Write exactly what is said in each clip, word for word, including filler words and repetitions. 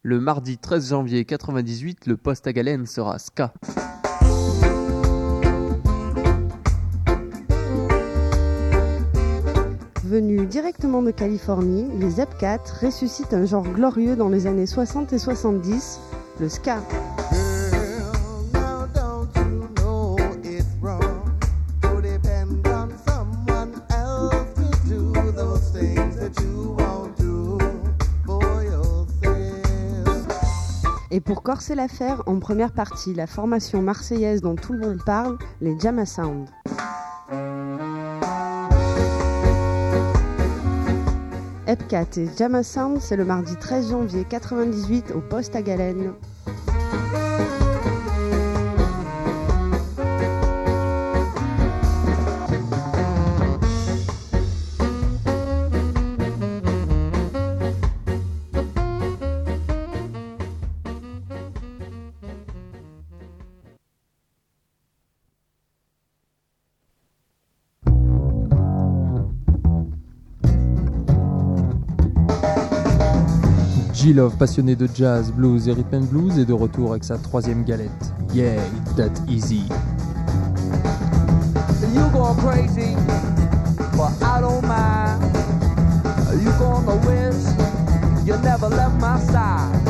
Le mardi treize janvier quatre-vingt-dix-huit, le poste à galène sera ska. Venus directement de Californie, les Epcats ressuscitent un genre glorieux dans les années soixante et soixante-dix, le ska. Et pour corser l'affaire, en première partie, la formation marseillaise dont tout le monde parle, les Jama Sound. Epcat et Jama Sound, c'est le mardi treize janvier quatre-vingt-dix-huit au poste à galène. G-Love, passionné de jazz, blues et rhythm and blues, est de retour avec sa troisième galette. Yeah, it's that easy. You going crazy, but I don't mind. You gonna wish you never left my side.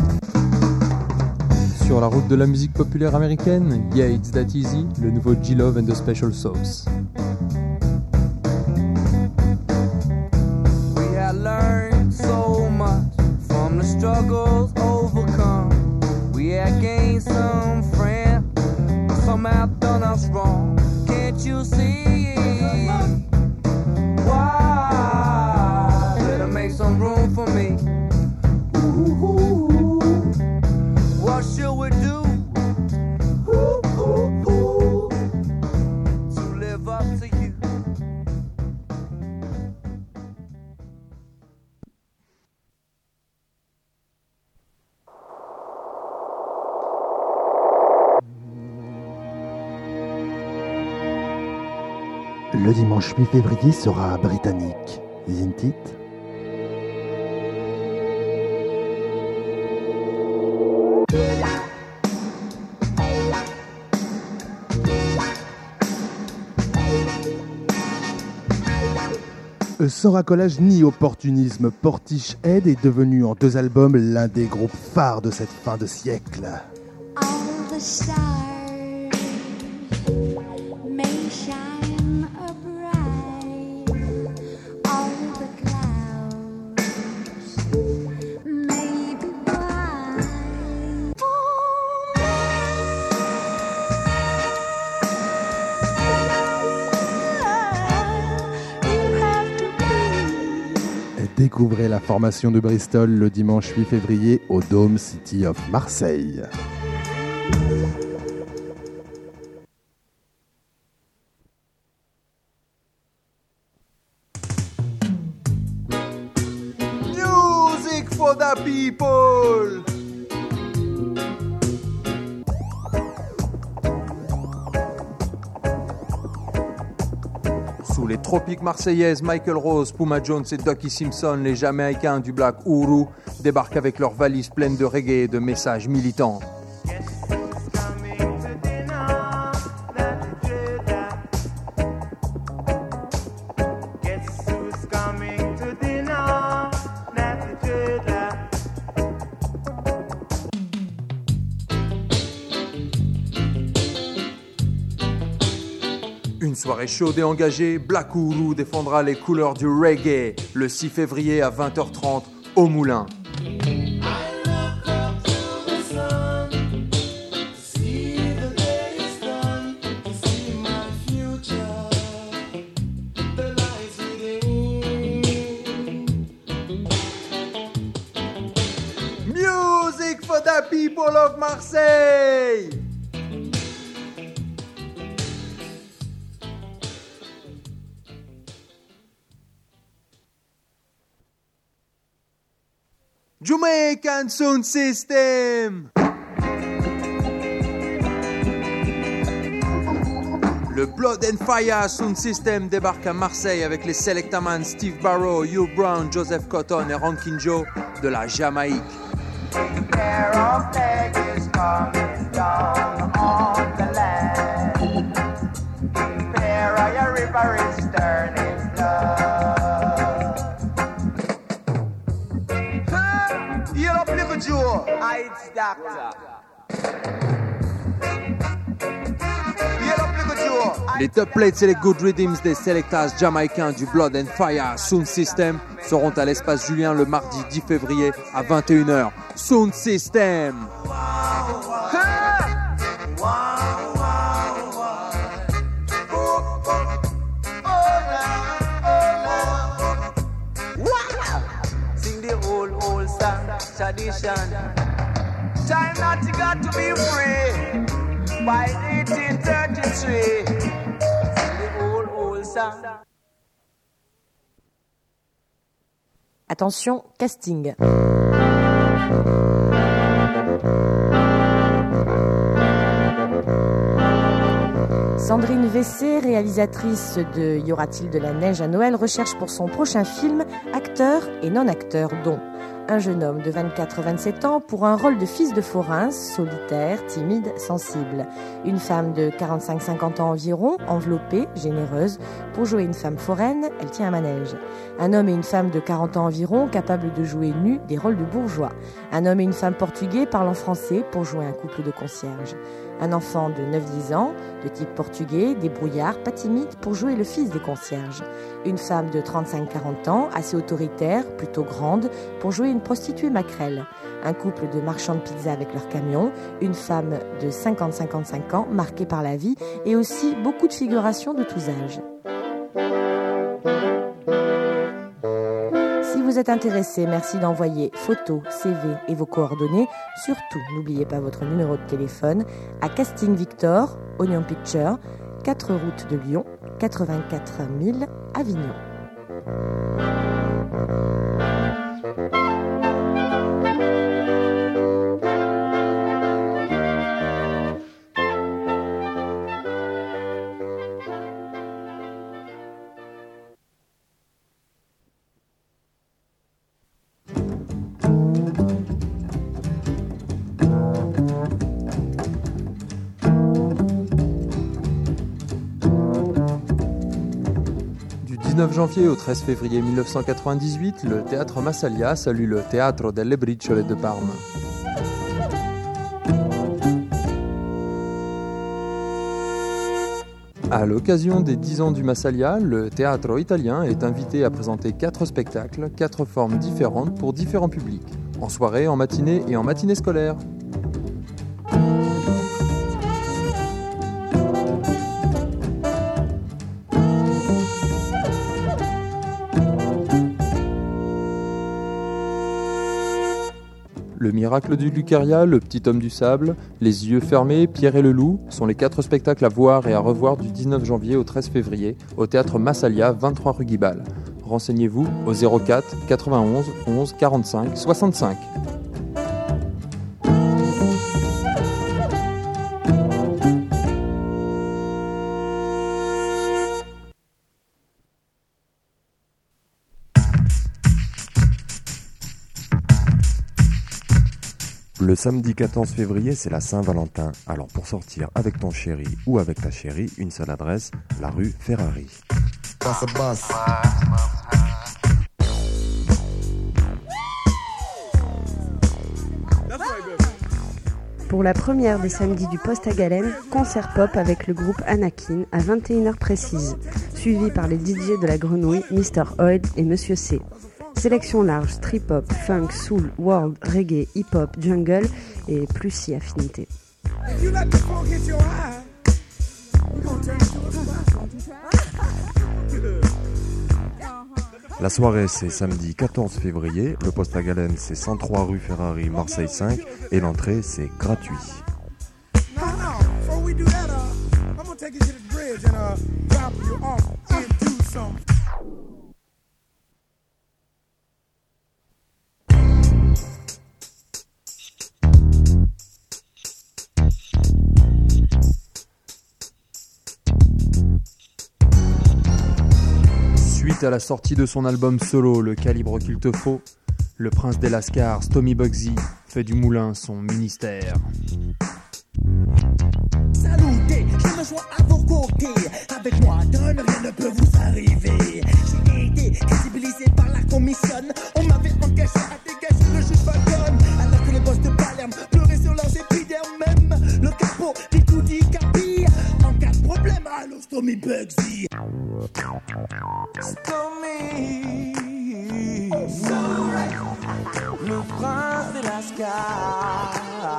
Sur la route de la musique populaire américaine, Yeah, it's that easy, le nouveau G-Love and the Special Sauce. We had learned so much from the struggles overcome. We had gained some friends, some have done us wrong. Can't you see? Why? Better make some room for me. Ooh, ooh, ooh. What should we do? Ooh, ooh, ooh. To live up to you. Le dimanche huit février sera britannique, isn't it? Sans racolage ni opportunisme, Portishead est devenu en deux albums l'un des groupes phares de cette fin de siècle. All the stars may shine a bright, all the clouds may be white. Découvrez la formation de Bristol le dimanche huit février au Dome City of Marseille. Music for the people. Sous les tropiques marseillaises, Michael Rose, Puma Jones et Ducky Simpson, les Jamaïcains du Black Uhuru, débarquent avec leurs valises pleines de reggae et de messages militants. Une soirée chaude et engagée, Black Uhuru défendra les couleurs du reggae le six février à vingt heures trente au Moulin. Music for the people of Marseille! Jamaican Sound System. Le Blood and Fire Sound System débarque à Marseille avec les Selectaman Steve Barrow, Hugh Brown, Joseph Cotton et Rankin Joe de la Jamaïque. Beware of plague is coming down on the land. Beware your river is turning blood. Huh? You don't play with Joe. It's doctor. Les top plates et les good rhythms des Selectas jamaïcains du Blood and Fire Sound System seront à l'espace Julien le mardi dix février à vingt et une heures. Sound System. Sing the old, old song, tradition. Time not you got to be free. By eighteen thirty-three, the old, old song. Attention, casting. Sandrine Vessé, réalisatrice de Y aura-t-il de la neige à Noël, recherche pour son prochain film acteurs et non-acteurs, dont un jeune homme de vingt-quatre à vingt-sept ans pour un rôle de fils de forain, solitaire, timide, sensible. Une femme de quarante-cinq à cinquante ans environ, enveloppée, généreuse. Pour jouer une femme foraine, elle tient un manège. Un homme et une femme de quarante ans environ, capables de jouer nus des rôles de bourgeois. Un homme et une femme portugais parlant français pour jouer un couple de concierges. Un enfant de neuf à dix ans, de type portugais, débrouillard, pas timide, pour jouer le fils des concierges. Une femme de trente-cinq à quarante ans, assez autoritaire, plutôt grande, pour jouer une prostituée maquerelle. Un couple de marchands de pizza avec leur camion. Une femme de cinquante à cinquante-cinq ans, marquée par la vie, et aussi beaucoup de figurations de tous âges. Si vous êtes intéressé, merci d'envoyer photos, C V et vos coordonnées. Surtout, n'oubliez pas votre numéro de téléphone à Casting Victor, Oignon Picture, quatre route de Lyon, quatre-vingt-quatre mille Avignon. Du dix-neuf janvier au treize février mille neuf cent quatre-vingt-dix-huit, le théâtre Massalia salue le Teatro delle Briciole de Parme. À l'occasion des dix ans du Massalia, le Teatro italien est invité à présenter quatre spectacles, quatre formes différentes pour différents publics, en soirée, en matinée et en matinée scolaire. Le miracle du Lucaria, Le petit homme du sable, Les yeux fermés, Pierre et le loup sont les quatre spectacles à voir et à revoir du dix-neuf janvier au treize février au théâtre Massalia, vingt-trois rue Guibal. Renseignez-vous au zéro quatre quatre-vingt-onze onze quarante-cinq soixante-cinq. Le samedi quatorze février, c'est la Saint-Valentin. Alors pour sortir avec ton chéri ou avec ta chérie, une seule adresse, la rue Ferrari. Pour la première des samedis du Poste à Galène, concert pop avec le groupe Anakin à vingt et une heures précises, suivi par les D J de la Grenouille, mister Oid et Monsieur C. Sélection large, trip-hop, funk, soul, world, reggae, hip-hop, jungle et plus si affinité. La soirée, c'est samedi quatorze février. Le Poste à Galène, c'est cent trois rue Ferrari, Marseille cinq. Et l'entrée, c'est gratuit. Suite à la sortie de son album solo, Le calibre qu'il te faut, Le prince des Lascars, Stomy Bugsy, fait du moulin son ministère. Salutez, je me joins à vos côtés. Avec moi, donne, rien ne peut vous arriver. J'ai été crédibilisé par la commission. On m'avait engagé à dégager le juge Falcon. Alors que les boss de Palerme pleuraient sur leurs épidermes. Même le capot dit tout dit capi. En cas de problème, allô Stomy Bugsy. Stomy, le prince de Lascars.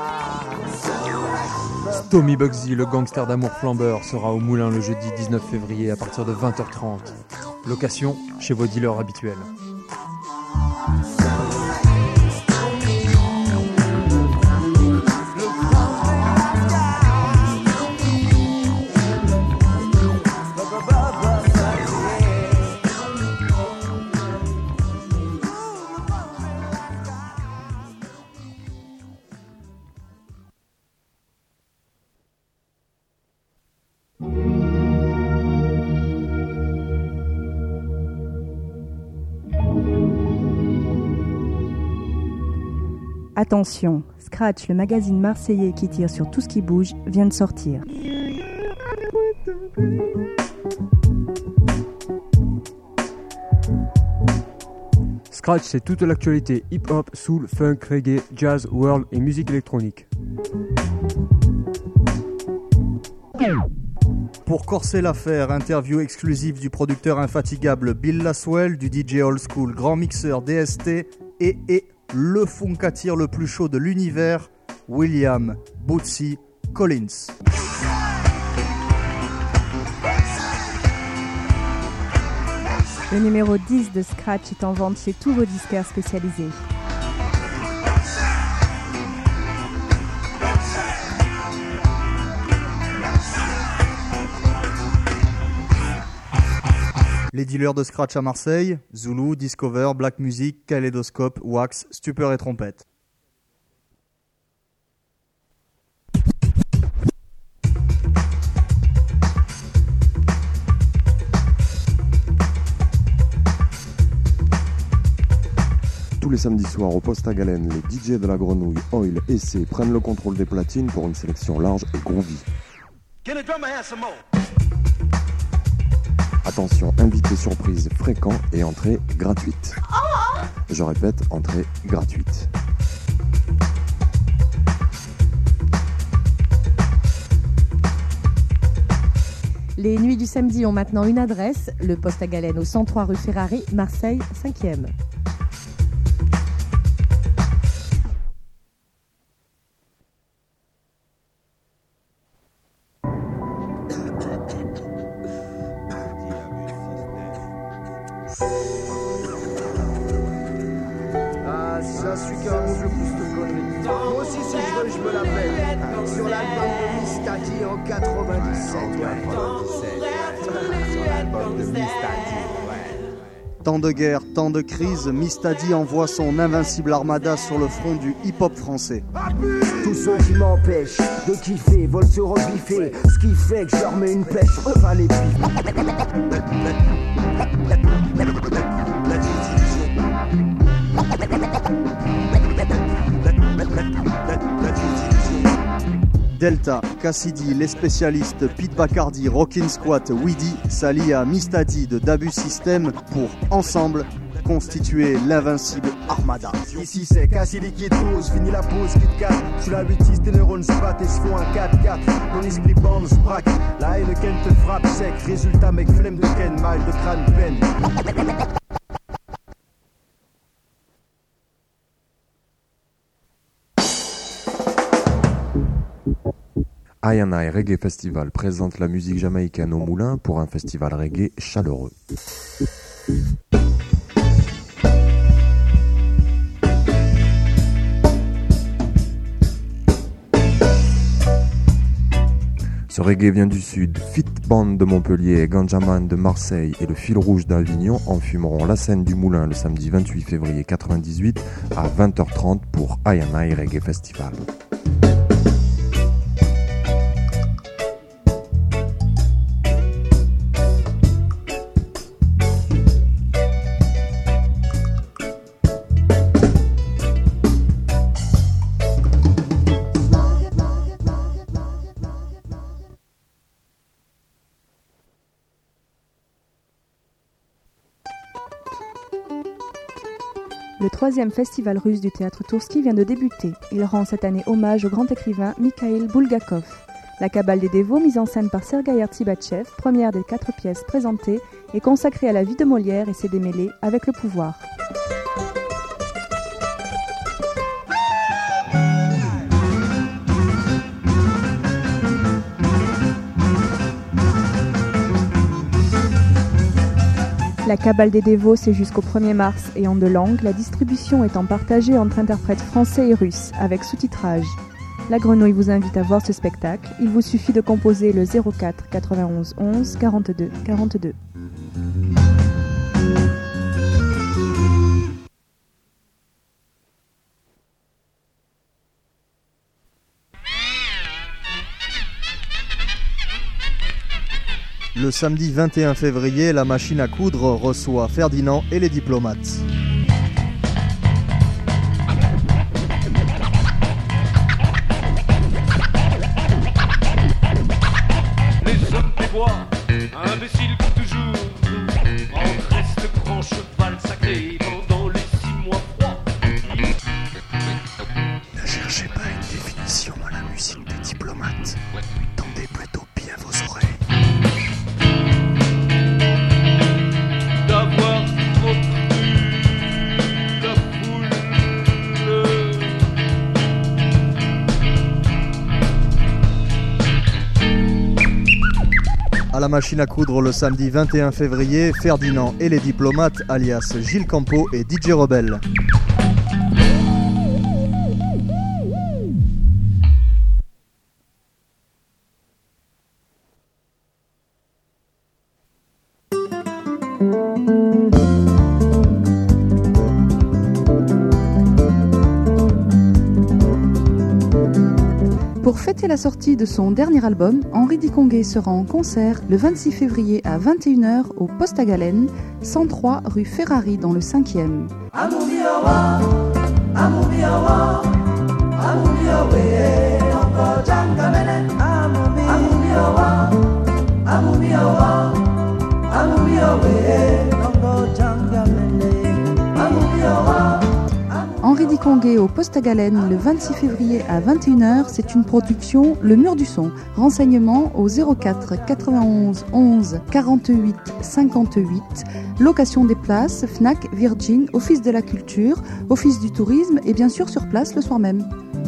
Stomy Bugsy, le gangster d'amour flambeur, sera au moulin le jeudi dix-neuf février à partir de vingt heures trente. Location chez vos dealers habituels. Attention, Scratch, le magazine marseillais qui tire sur tout ce qui bouge, vient de sortir. Scratch, c'est toute l'actualité hip-hop, soul, funk, reggae, jazz, world et musique électronique. Pour corser l'affaire, interview exclusive du producteur infatigable Bill Laswell, du D J old school grand mixeur D S T et, et le funkatire le plus chaud de l'univers, William Bootsy Collins. Le numéro dix de Scratch est en vente chez tous vos disquaires spécialisés. Les dealers de Scratch à Marseille, Zulu, Discover, Black Music, Kaleidoscope, Wax, Stupeur et Trompette. Tous les samedis soirs au Poste à Galène, les D J de la Grenouille, Oil et C prennent le contrôle des platines pour une sélection large et groovy. Attention, invité surprise fréquent et entrée gratuite. Je répète, entrée gratuite. Les nuits du samedi ont maintenant une adresse, le Poste à Galène au cent trois rue Ferrari, Marseille, cinquième. Ah, ça, celui qui raconte le plus de conneries. Moi aussi, si je veux, je me l'appelle. Sur l'album de Miss Tati en quatre-vingt-dix-sept. Sur l'album de Miss Tati. Tant de guerres, tant de crises, Mistadi envoie son invincible armada sur le front du hip-hop français. Tous ceux qui m'empêchent de kiffer veulent se rebiffer. Ce qui fait que je leur mets une pêche, repas les Delta, Cassidy, les spécialistes, Pete Bacardi, Rockin' Squat, Weedy s'allient à Mistadi de Dabu System pour, ensemble, constituer l'invincible armada. Ici c'est Cassidy qui dose, fini la pause, Kit Kat. Sous la huit six, tes neurones se battent et se font un quatre quatre. Ton esprit bande se braque, la haine Ken te frappe sec. Résultat mec, flemme de Ken, mal de crâne, peine. I and I Reggae Festival présente la musique jamaïcaine au moulin pour un festival reggae chaleureux. Ce reggae vient du sud, Fit Band de Montpellier, Ganjaman de Marseille et le Fil Rouge d'Avignon enfumeront la scène du moulin le samedi vingt-huit février quatre-vingt-dix-huit à vingt heures trente pour I and I Reggae Festival. troisième festival russe du théâtre Toursky vient de débuter. Il rend cette année hommage au grand écrivain Mikhail Bulgakov. La Cabale des dévots, mise en scène par Sergueï Artzibachev, première des quatre pièces présentées, est consacrée à la vie de Molière et ses démêlés avec le pouvoir. La Cabale des dévots, c'est jusqu'au premier mars et en deux langues, la distribution étant partagée entre interprètes français et russes, avec sous-titrage. La Grenouille vous invite à voir ce spectacle. Il vous suffit de composer le zéro quatre quatre-vingt-onze onze quarante-deux quarante-deux. Le samedi vingt et un février, la machine à coudre reçoit Ferdinand et les diplomates. Les hommes des bois, imbéciles comme toujours, en reste grand cheval sacré pendant les six mois froids. Ne cherchez pas une définition à la musique des diplomates. Tendez plutôt bien vos oreilles. D'avoir trop cru la foule. À la machine à coudre le samedi vingt et un février, Ferdinand et les diplomates, alias Gilles Campo et D J Rebelle. Pour fêter la sortie de son dernier album, Henri Dikongué sera en concert le vingt-six février à vingt et une heures au Poste à Galène, cent trois rue Ferrari dans le cinquième. Henri Dikongué au Poste à Galène le vingt-six février à vingt et une heures, c'est une production Le Mur du Son. Renseignements au zéro quatre quatre-vingt-onze onze quarante-huit cinquante-huit. Location des places, Fnac, Virgin, Office de la Culture, Office du Tourisme et bien sûr sur place le soir même.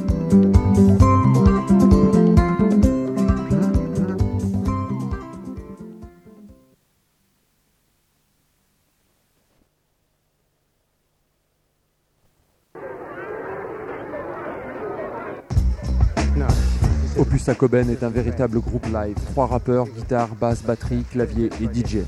Opus Acoben est un véritable groupe live. Trois rappeurs, guitare, basse, batterie, clavier et D J.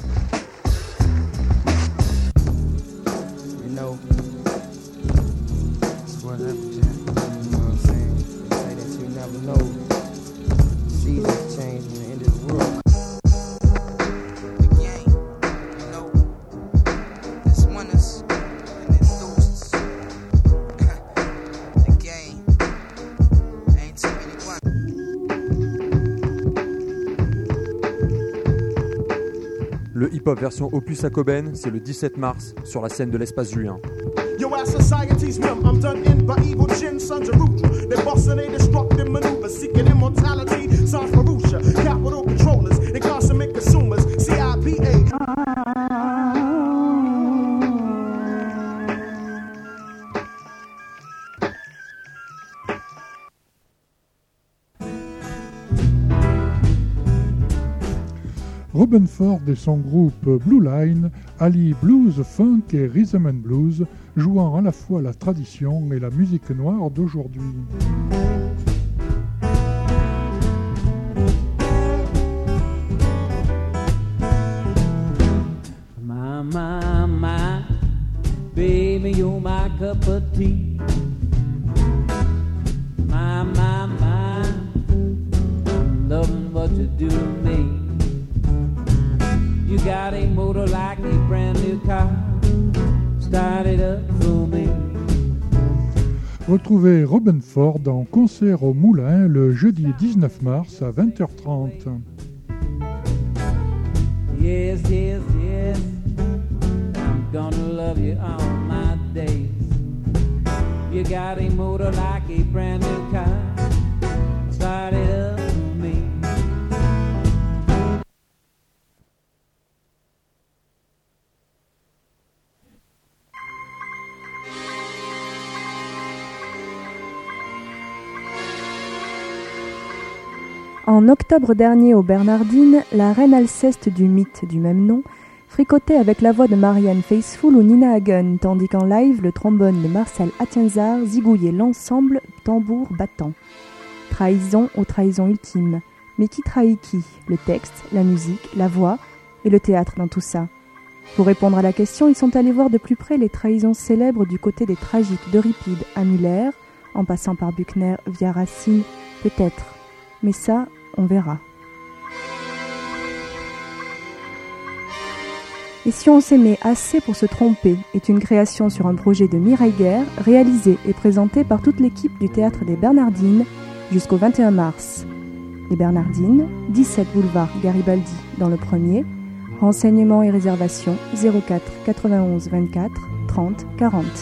Le hip-hop version Opus Acoben, c'est le dix-sept mars sur la scène de l'Espace Julien. Yo, as society's numb, I'm done in by evil chin, sons of root. They're busting they destructive maneuvers, seeking immortality, sons Marusha, capital controllers, and consummate consumers, C I P A. Robben Ford et son groupe Blue Line allient blues, funk et rhythm and blues, jouant à la fois la tradition et la musique noire d'aujourd'hui. My, my, my, baby, you're my cup of tea. My, my, my, I'm loving what you do to me. You got a motor like a brand new car. Start it up for me. Retrouvez Robben Ford en concert au Moulin le jeudi dix-neuf mars à vingt heures trente. Yes, yes, yes, I'm gonna love you all my days. You got a motor like a brand new car. Start it up for me. En octobre dernier aux Bernardines, la reine Alceste du mythe du même nom fricotait avec la voix de Marianne Faithfull ou Nina Hagen, tandis qu'en live, le trombone de Marcel Atienzar zigouillait l'ensemble tambour battant. Trahison aux trahisons ultimes. Mais qui trahit qui? Le texte, la musique, la voix et le théâtre dans tout ça. Pour répondre à la question, ils sont allés voir de plus près les trahisons célèbres du côté des tragiques d'Euripide à Muller, en passant par Buchner via Racine, peut-être. Mais ça, on verra. Et si on s'aimait assez pour se tromper est une création sur un projet de Mireille Guerre, réalisée et présentée par toute l'équipe du Théâtre des Bernardines jusqu'au vingt et un mars. Les Bernardines, dix-sept boulevard Garibaldi dans le premier. Renseignements et réservations zéro quatre quatre-vingt-onze vingt-quatre trente quarante.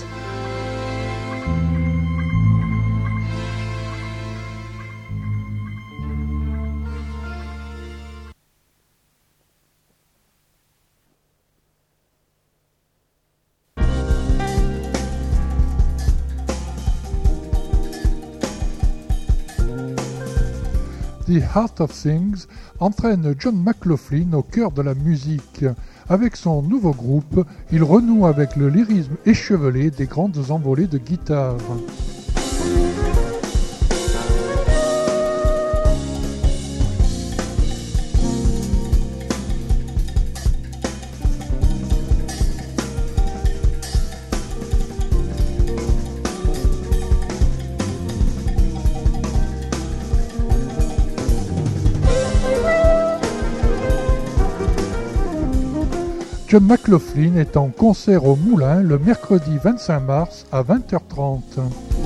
The Heart of Things entraîne John McLaughlin au cœur de la musique. Avec son nouveau groupe, il renoue avec le lyrisme échevelé des grandes envolées de guitare. John McLaughlin est en concert au Moulin le mercredi vingt-cinq mars à vingt heures trente.